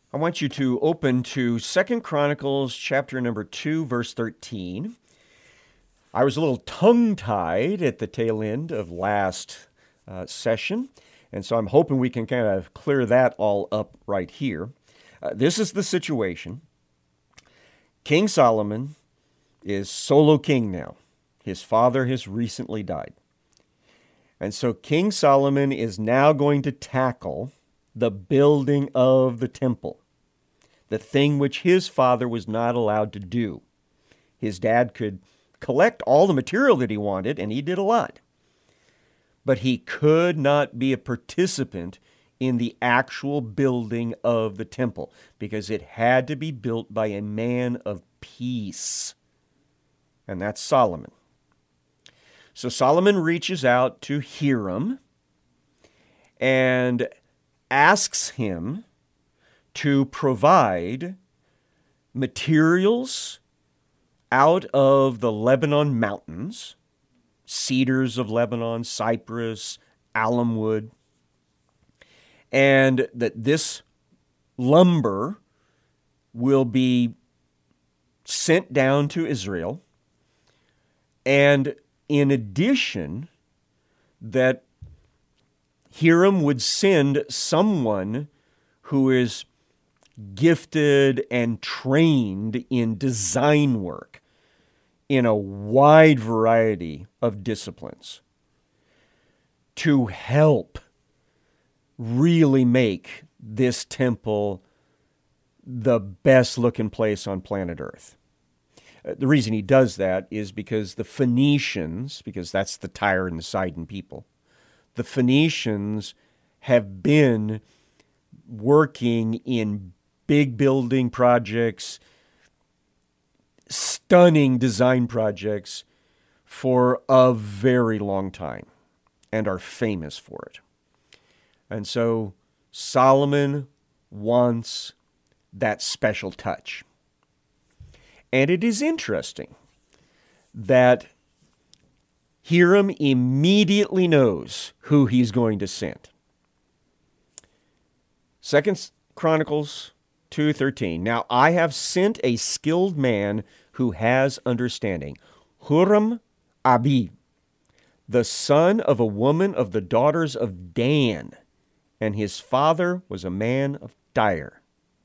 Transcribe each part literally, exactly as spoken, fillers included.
I want you to open to Second Chronicles chapter number two, verse thirteen. I was a little tongue-tied at the tail end of last uh, session, and so I'm hoping we can kind of clear that all up right here. Uh, this is the situation. King Solomon is solo king now. His father has recently died. And so King Solomon is now going to tackle the building of the temple, the thing which his father was not allowed to do. His dad could collect all the material that he wanted, and he did a lot. But he could not be a participant in the actual building of the temple because it had to be built by a man of peace. And that's Solomon. So Solomon reaches out to Hiram and asks him to provide materials out of the Lebanon mountains, cedars of Lebanon, cypress, alum wood, and that this lumber will be sent down to Israel, and in addition, that Hiram would send someone who is gifted and trained in design work in a wide variety of disciplines to help really make this temple the best looking place on planet Earth. The reason he does that is because the Phoenicians, because that's the Tyre and the Sidon people, the Phoenicians have been working in big building projects, stunning design projects for a very long time and are famous for it. And so Solomon wants that special touch. And it is interesting that Hiram immediately knows who he's going to send. Second Chronicles two thirteen. Now I have sent a skilled man who has understanding, Huram Abi, the son of a woman of the daughters of Dan, and his father was a man of Tyre.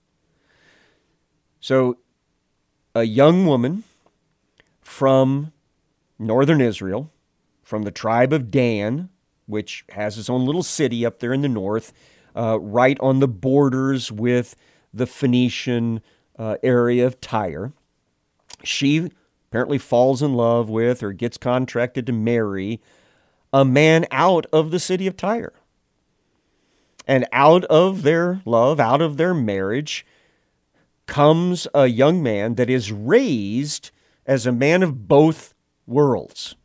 So a young woman from northern Israel, from the tribe of Dan, which has its own little city up there in the north, uh, right on the borders with the Phoenician uh, area of Tyre. She apparently falls in love with or gets contracted to marry a man out of the city of Tyre. And out of their love, out of their marriage, comes a young man that is raised as a man of both worlds.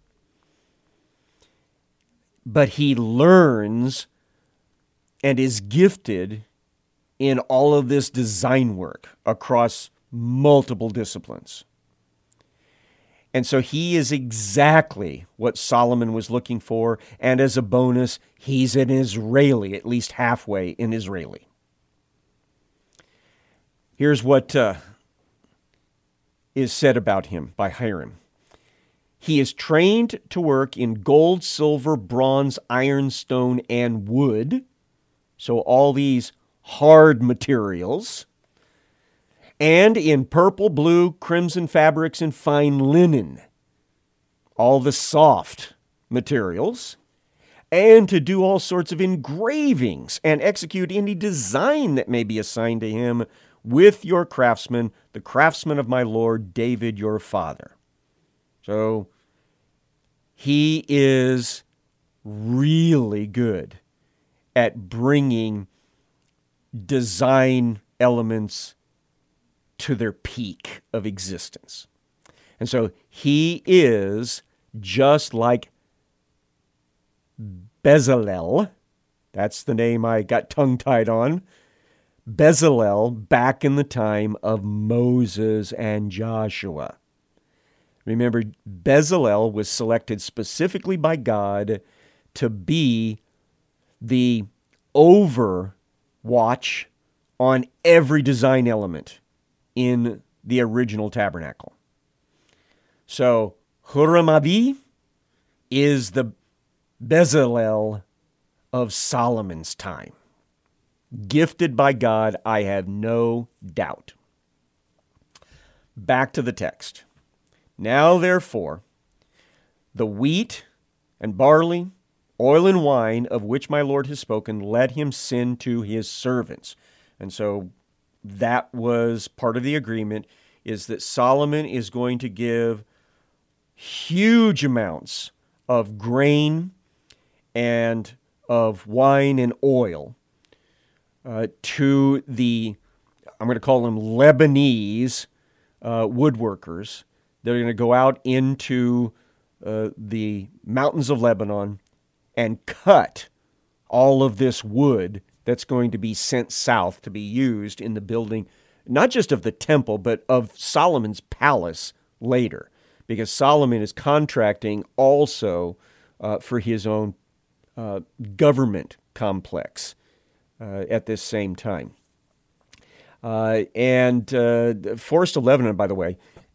But he learns and is gifted in all of this design work across multiple disciplines. And so he is exactly what Solomon was looking for, and as a bonus, he's an Israeli, at least halfway an Israeli. Here's what uh, is said about him by Hiram. He is trained to work in gold, silver, bronze, iron, stone, and wood. So all these hard materials. And in purple, blue, crimson fabrics, and fine linen. All the soft materials. And to do all sorts of engravings and execute any design that may be assigned to him with your craftsmen, the craftsmen of my lord David your father. So he is really good at bringing design elements to their peak of existence. And so he is just like Bezalel. That's the name I got tongue-tied on. Bezalel back in the time of Moses and Joshua. Remember, Bezalel was selected specifically by God to be the overwatch on every design element in the original tabernacle. So Huram-Abi is the Bezalel of Solomon's time. Gifted by God, I have no doubt. Back to the text. Now, therefore, the wheat and barley, oil and wine, of which my Lord has spoken, let him send to his servants. And so that was part of the agreement, is that Solomon is going to give huge amounts of grain and of wine and oil uh, to the, I'm going to call them Lebanese uh, woodworkers. They're going to go out into uh, the mountains of Lebanon and cut all of this wood that's going to be sent south to be used in the building, not just of the temple, but of Solomon's palace later, because Solomon is contracting also uh, for his own uh, government complex uh, at this same time. Uh, and uh, Forest of Lebanon, by the way,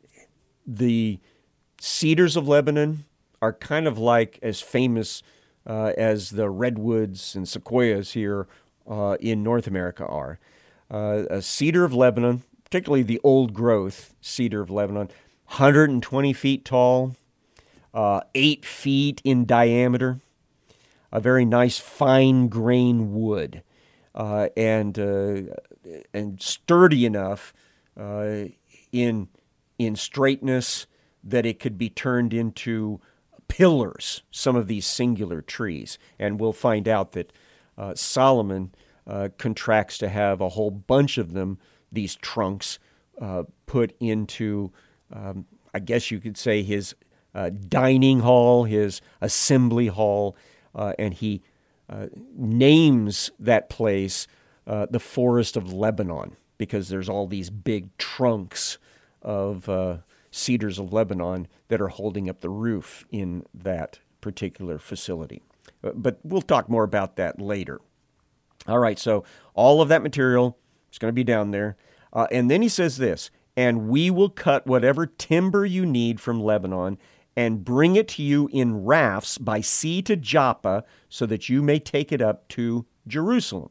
the cedars of Lebanon are kind of like as famous uh, as the redwoods and sequoias here uh, in North America are. Uh, a cedar of Lebanon, particularly the old growth cedar of Lebanon, one hundred twenty feet tall, uh, eight feet in diameter, a very nice fine grain wood, uh, and uh, and sturdy enough uh, in in straightness that it could be turned into pillars, some of these singular trees. And we'll find out that uh, Solomon uh, contracts to have a whole bunch of them, these trunks, uh, put into, um, I guess you could say, his uh, dining hall, his assembly hall, uh, and he uh, names that place uh, the Forest of Lebanon, because there's all these big trunks of uh, cedars of Lebanon that are holding up the roof in that particular facility. But we'll talk more about that later. All right, so all of that material is going to be down there. Uh, and then he says this, and we will cut whatever timber you need from Lebanon and bring it to you in rafts by sea to Joppa so that you may take it up to Jerusalem.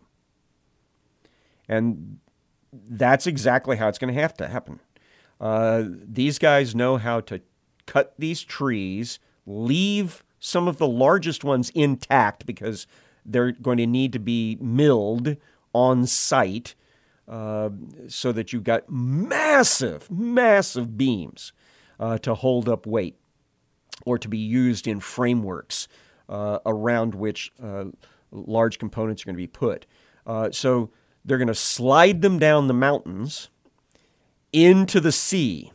And that's exactly how it's going to have to happen. Uh, these guys know how to cut these trees, leave some of the largest ones intact because they're going to need to be milled on site uh, so that you've got massive, massive beams uh, to hold up weight or to be used in frameworks uh, around which uh, large components are going to be put. Uh, so they're going to slide them down the mountains into the sea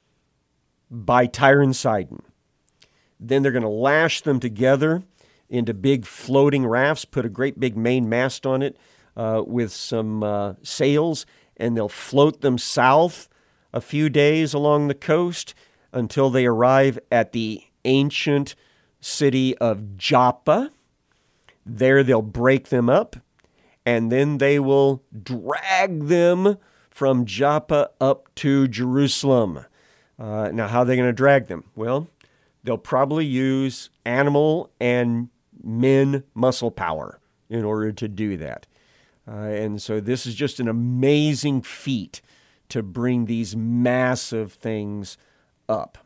by Tyre and Sidon. Then they're going to lash them together into big floating rafts, put a great big main mast on it uh, with some uh, sails, and they'll float them south a few days along the coast until they arrive at the ancient city of Joppa. There they'll break them up, and then they will drag them from Joppa up to Jerusalem. Uh, now, how are they going to drag them? Well, they'll probably use animal and men muscle power in order to do that. Uh, and so this is just an amazing feat to bring these massive things up.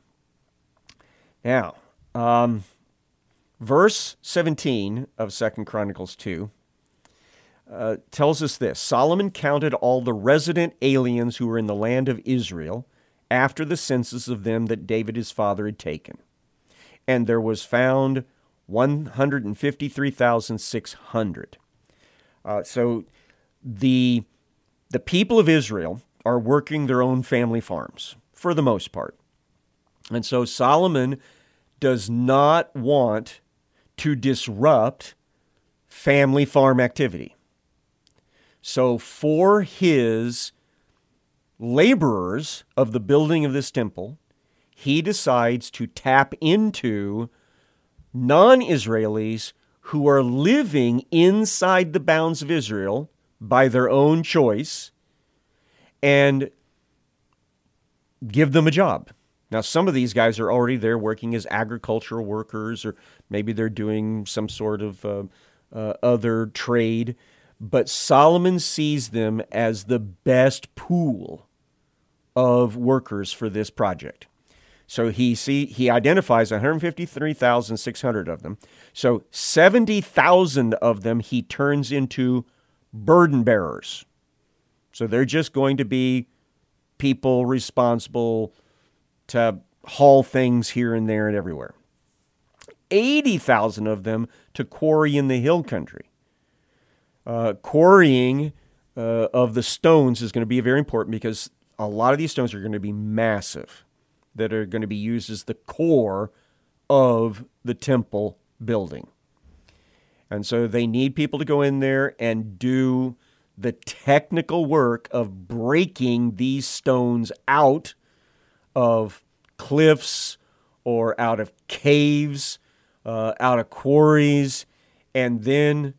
Now, um, verse seventeen of Second Chronicles two uh, tells us this. Solomon counted all the resident aliens who were in the land of Israel after the census of them that David his father had taken. And there was found one hundred fifty-three thousand six hundred. Uh, so the, the people of Israel are working their own family farms, for the most part. And so Solomon does not want to disrupt family farm activity. So for his laborers of the building of this temple, he decides to tap into non-Israelis who are living inside the bounds of Israel, by their own choice and give them a job. Now, some of these guys are already there working as agricultural workers, or maybe they're doing some sort of uh, uh, other trade. But Solomon sees them as the best pool of workers for this project. So he see he identifies one hundred fifty-three thousand six hundred of them. So seventy thousand of them he turns into burden bearers. So they're just going to be people responsible to haul things here and there and everywhere. eighty thousand of them to quarry in the hill country. Uh, quarrying uh, of the stones is going to be very important because a lot of these stones are going to be massive, that are going to be used as the core of the temple building. And so they need people to go in there and do the technical work of breaking these stones out of cliffs or out of caves, uh, out of quarries, and then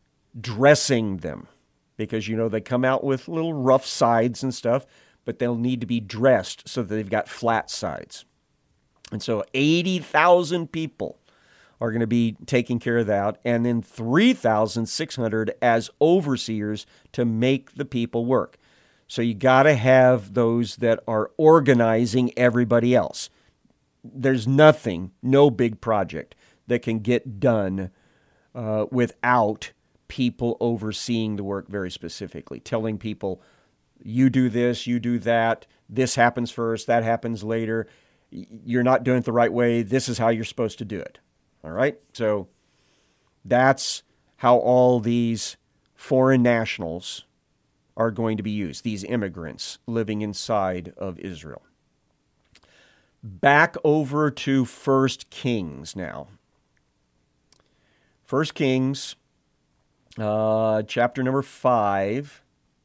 dressing them. Because, you know, they come out with little rough sides and stuff, but they'll need to be dressed so that they've got flat sides. And so eighty thousand people are going to be taking care of that, and then three thousand six hundred as overseers to make the people work. So you got to have those that are organizing everybody else. There's nothing, no big project that can get done uh, without people overseeing the work very specifically, telling people, you do this, you do that, this happens first, that happens later, you're not doing it the right way, this is how you're supposed to do it. All right? So that's how all these foreign nationals are going to be used, these immigrants living inside of Israel. Back over to First Kings now. First Kings, uh, chapter number five.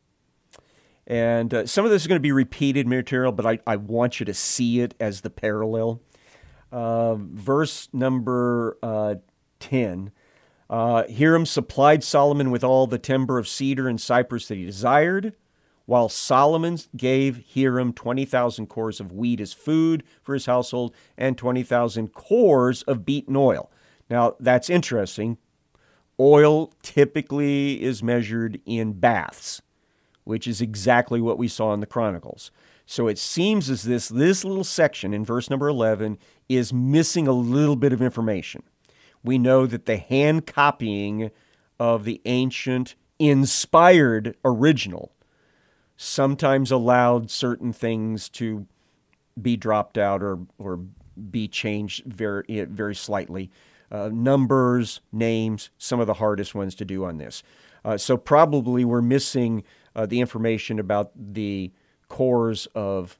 And uh, some of this is going to be repeated material, but I, I want you to see it as the parallel. Uh, verse number uh, ten. Uh, Hiram supplied Solomon with all the timber of cedar and cypress that he desired, while Solomon gave Hiram twenty thousand cores of wheat as food for his household and twenty thousand cores of beaten oil. Now, that's interesting. Oil typically is measured in baths, which is exactly what we saw in the Chronicles. So it seems as this, this little section in verse number eleven is missing a little bit of information. We know that the hand copying of the ancient inspired original sometimes allowed certain things to be dropped out or, or be changed very, very slightly. Uh, numbers, names, some of the hardest ones to do on this. Uh, so probably we're missing uh, the information about the cores of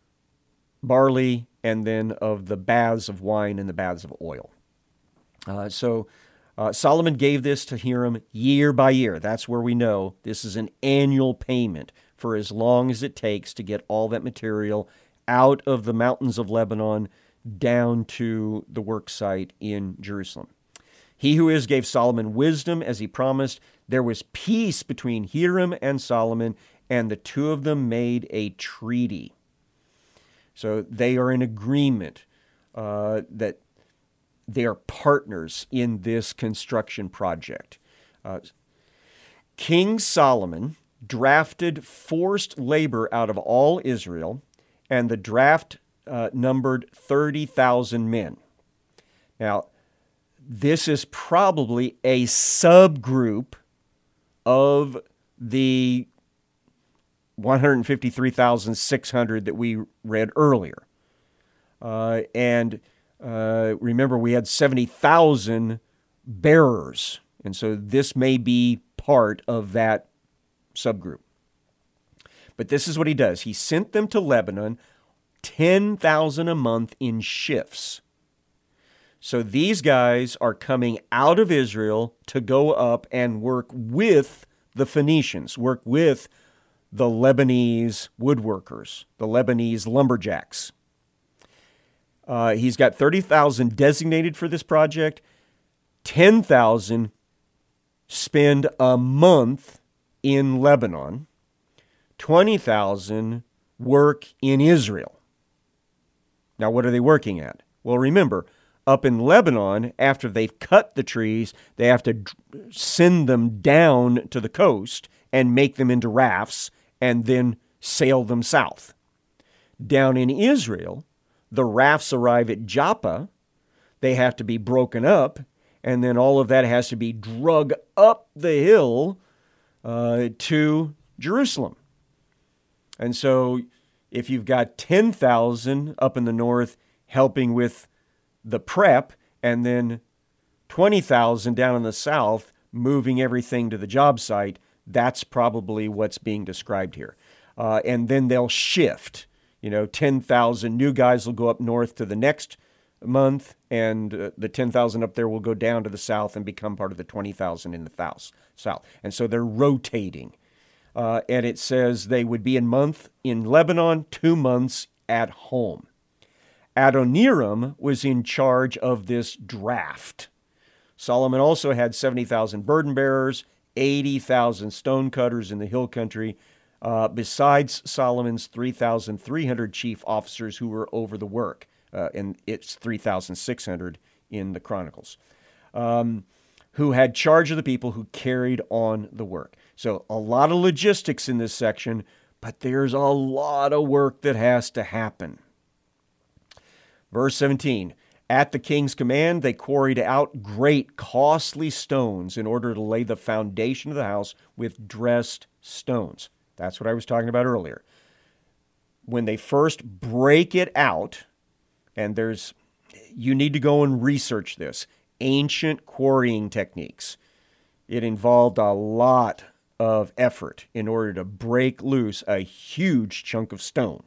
barley and then of the baths of wine and the baths of oil. Uh, so uh, Solomon gave this to Hiram year by year. That's where we know this is an annual payment for as long as it takes to get all that material out of the mountains of Lebanon down to the work site in Jerusalem. He who is gave Solomon wisdom as he promised. There was peace between Hiram and Solomon, and the two of them made a treaty. So they are in agreement uh, that they are partners in this construction project. Uh, King Solomon drafted forced labor out of all Israel, and the draft uh, numbered thirty thousand men. Now, this is probably a subgroup of the one hundred fifty-three thousand six hundred that we read earlier. Uh, and uh, remember, we had seventy thousand bearers. And so this may be part of that subgroup. But this is what he does. He sent them to Lebanon, ten thousand a month in shifts. So these guys are coming out of Israel to go up and work with the Phoenicians, work with the Lebanese woodworkers, the Lebanese lumberjacks. Uh, he's got thirty thousand designated for this project. ten thousand spend a month in Lebanon, twenty thousand work in Israel. Now, what are they working at? Well, remember, up in Lebanon, after they've cut the trees, they have to send them down to the coast and make them into rafts and then sail them south. Down in Israel, the rafts arrive at Joppa. They have to be broken up, and then all of that has to be drug up the hill uh, to Jerusalem. And so if you've got ten thousand up in the north helping with the prep, and then twenty thousand down in the south moving everything to the job site, that's probably what's being described here. Uh, and then they'll shift. You know, ten thousand new guys will go up north to the next month, and uh, the ten thousand up there will go down to the south and become part of the twenty thousand in the south. And so they're rotating. Uh, and it says they would be a month in Lebanon, two months at home. Adoniram was in charge of this draft. Solomon also had seventy thousand burden bearers, eighty thousand stone cutters in the hill country, uh, besides Solomon's three thousand three hundred chief officers who were over the work. Uh, and it's three thousand six hundred in the Chronicles, um, who had charge of the people who carried on the work. So a lot of logistics in this section, but there's a lot of work that has to happen. Verse seventeen, at the king's command, they quarried out great costly stones in order to lay the foundation of the house with dressed stones. That's what I was talking about earlier. When they first break it out, and there's, you need to go and research this, ancient quarrying techniques. It involved a lot of effort in order to break loose a huge chunk of stone.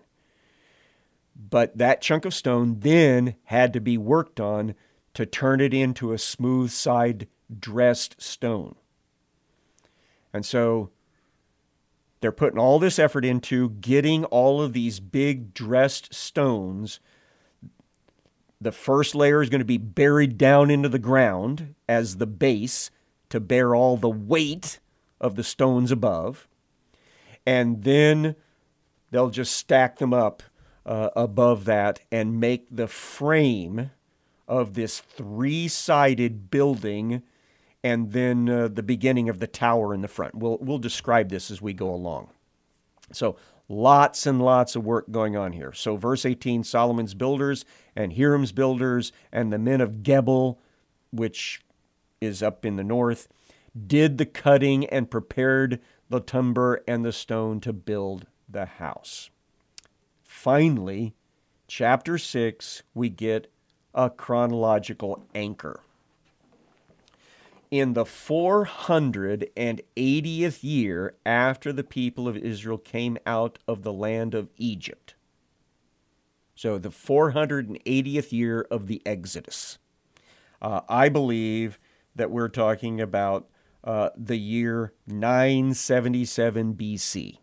But that chunk of stone then had to be worked on to turn it into a smooth side dressed stone. And so they're putting all this effort into getting all of these big dressed stones. The first layer is going to be buried down into the ground as the base to bear all the weight of the stones above. And then they'll just stack them up uh, above that and make the frame of this three-sided building, and then uh, the beginning of the tower in the front. We'll, we'll describe this as we go along. So lots and lots of work going on here. So verse eighteen, Solomon's builders and Hiram's builders and the men of Gebel, which is up in the north, did the cutting and prepared the timber and the stone to build the house. Finally, chapter six, we get a chronological anchor. In the four hundred eightieth year after the people of Israel came out of the land of Egypt, so the four hundred eightieth year of the Exodus, uh, I believe that we're talking about uh, the year nine seventy-seven B C.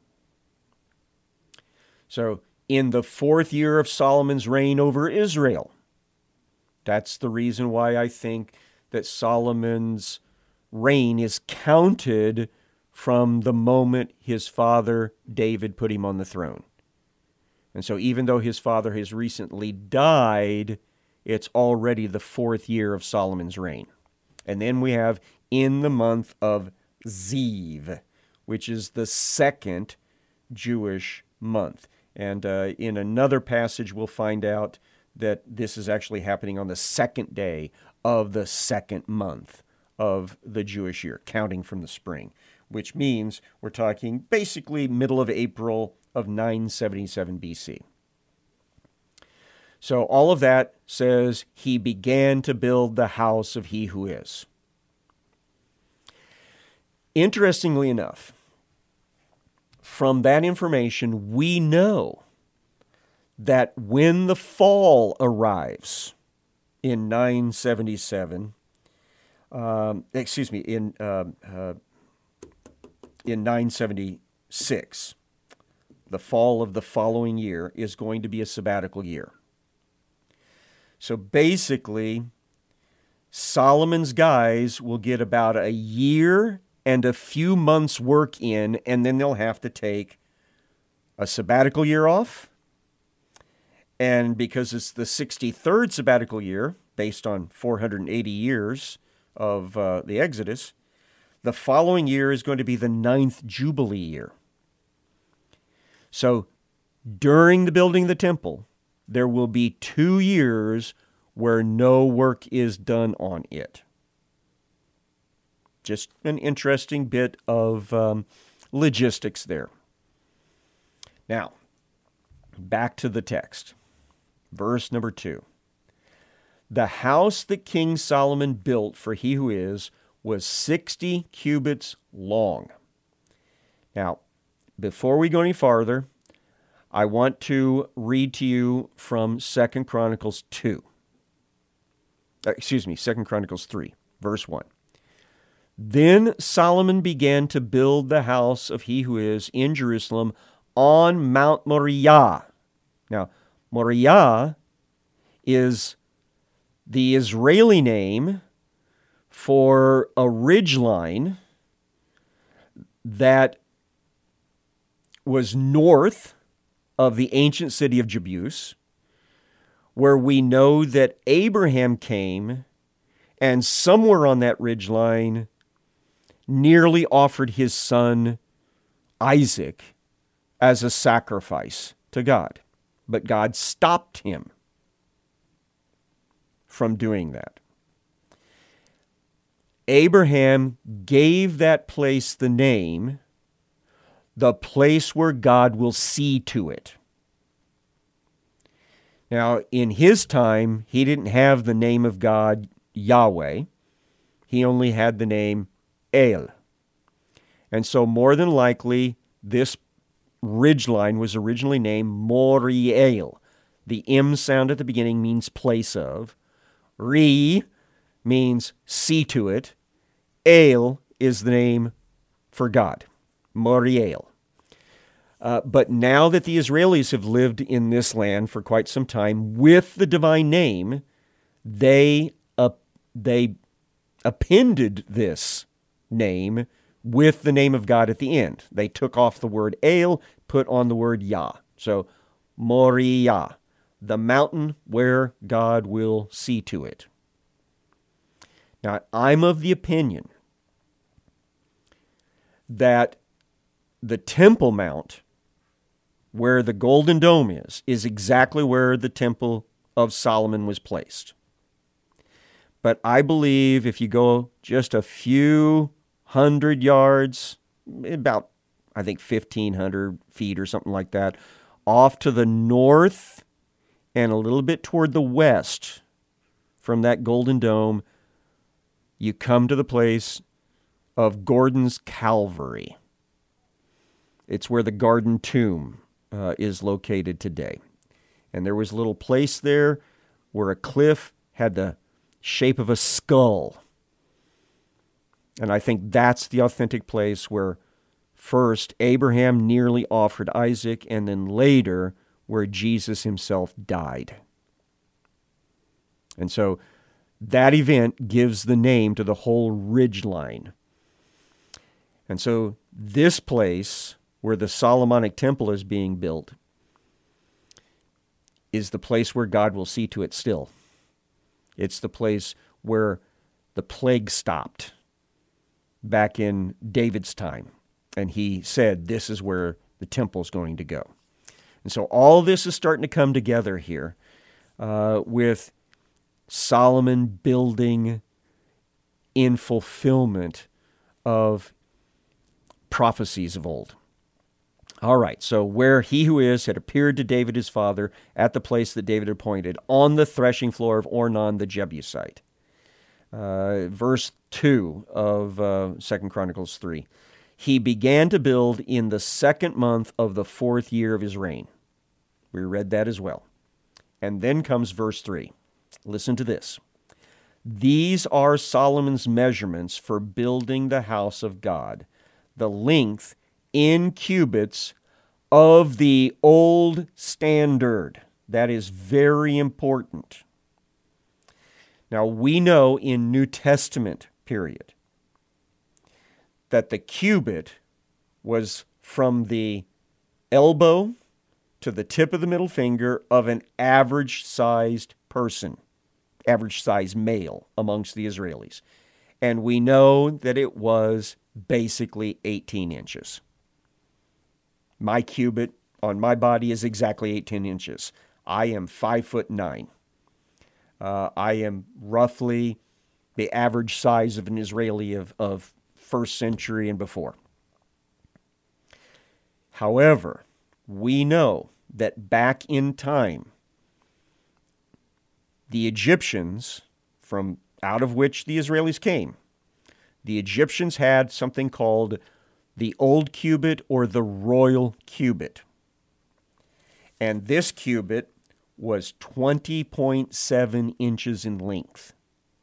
So in the fourth year of Solomon's reign over Israel. That's the reason why I think that Solomon's reign is counted from the moment his father David put him on the throne. And so even though his father has recently died, it's already the fourth year of Solomon's reign. And then we have in the month of Ziv, which is the second Jewish month. And uh, in another passage, we'll find out that this is actually happening on the second day of the second month of the Jewish year, counting from the spring, which means we're talking basically middle of April of nine seventy-seven B C. So all of that says he began to build the house of he who is. Interestingly enough, from that information, we know that when the fall arrives in nine seventy-seven, um, excuse me, in uh, uh, in nine seventy-six, the fall of the following year is going to be a sabbatical year. So basically, Solomon's guys will get about a year and a few months' work in, and then they'll have to take a sabbatical year off. And because it's the sixty-third sabbatical year, based on four hundred eighty years of uh, the Exodus, the following year is going to be the ninth Jubilee year. So during the building of the temple, there will be two years where no work is done on it. Just an interesting bit of um, logistics there. Now, back to the text. Verse number two. The house that King Solomon built for He Who Is was sixty cubits long. Now, before we go any farther, I want to read to you from Second Chronicles two. Uh, excuse me, Second Chronicles three, verse one. Then Solomon began to build the house of He Who Is in Jerusalem on Mount Moriah. Now, Moriah is the Israeli name for a ridgeline that was north of the ancient city of Jebus, where we know that Abraham came and somewhere on that ridgeline nearly offered his son Isaac as a sacrifice to God. But God stopped him from doing that. Abraham gave that place the name, the place where God will see to it. Now, in his time, he didn't have the name of God, Yahweh. He only had the name El. And so more than likely, this ridgeline was originally named Moriel. The M sound at the beginning means place of. Re means see to it. El is the name for God. Moriel. Uh, but now that the Israelis have lived in this land for quite some time with the divine name, they, uh, they appended this name with the name of God at the end. They took off the word El, put on the word Yah. So, Moriah, the mountain where God will see to it. Now, I'm of the opinion that the Temple Mount, where the Golden Dome is, is exactly where the Temple of Solomon was placed. But I believe if you go just a few hundred yards, about, I think, fifteen hundred feet or something like that, off to the north and a little bit toward the west from that Golden Dome, you come to the place of Gordon's Calvary. It's where the Garden Tomb uh, is located today. And there was a little place there where a cliff had the shape of a skull. And I think that's the authentic place where first Abraham nearly offered Isaac, and then later where Jesus himself died. And so that event gives the name to the whole ridgeline. And so this place where the Solomonic temple is being built is the place where God will see to it still. It's the place where the plague stopped back in David's time. And he said, this is where the temple is going to go. And so all this is starting to come together here uh, with Solomon building in fulfillment of prophecies of old. All right, so where He Who Is had appeared to David his father at the place that David appointed, on the threshing floor of Ornan the Jebusite. Uh, verse two of uh, Second Chronicles three. He began to build in the second month of the fourth year of his reign. We read that as well. And then comes verse three. Listen to this. These are Solomon's measurements for building the house of God, the length in cubits of the old standard. That is very important. Now, we know in New Testament period that the cubit was from the elbow to the tip of the middle finger of an average-sized person, average-sized male amongst the Israelis. And we know that it was basically eighteen inches. My cubit on my body is exactly eighteen inches. I am five foot nine. Uh, I am roughly the average size of an Israeli of, of first century and before. However, we know that back in time, the Egyptians, from out of which the Israelis came, the Egyptians had something called the old cubit or the royal cubit. And this cubit was twenty point seven inches in length.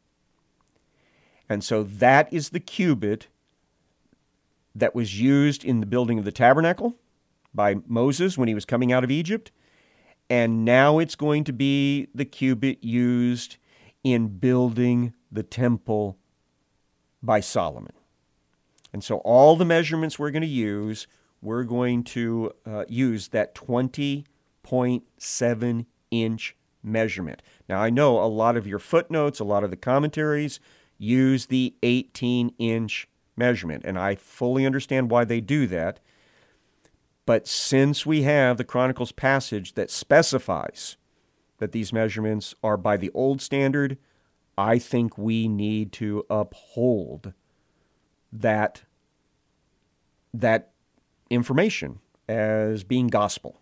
And so that is the cubit that was used in the building of the tabernacle by Moses when he was coming out of Egypt. And now it's going to be the cubit used in building the temple by Solomon. And so all the measurements we're going to use, we're going to uh, use that twenty point seven inch measurement. Now, I know a lot of your footnotes, a lot of the commentaries use the eighteen inch measurement, and I fully understand why they do that. But since we have the Chronicles passage that specifies that these measurements are by the old standard, I think we need to uphold that, that information as being gospel.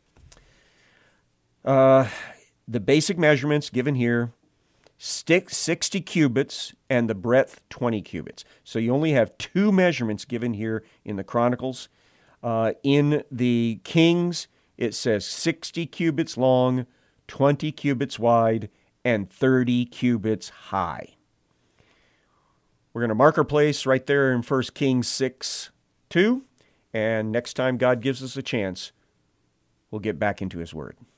Uh, the basic measurements given here, sixty cubits and the breadth twenty cubits. So you only have two measurements given here in the Chronicles. Uh, in the Kings, it says sixty cubits long, twenty cubits wide, and thirty cubits high. We're going to mark our place right there in First Kings six two, and next time God gives us a chance, we'll get back into His Word.